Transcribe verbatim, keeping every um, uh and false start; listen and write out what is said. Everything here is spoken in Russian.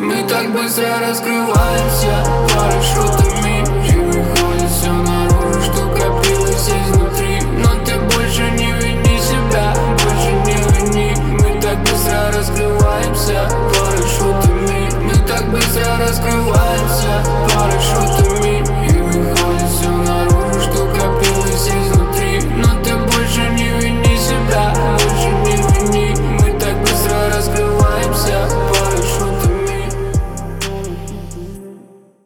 Мы так быстро раскрываемся парашютами, и выходит все наружу, что копилось изнутри. Но ты больше не вини себя, больше не вини. Мы так быстро раскрываемся парашютами, мы так быстро раскрываемся.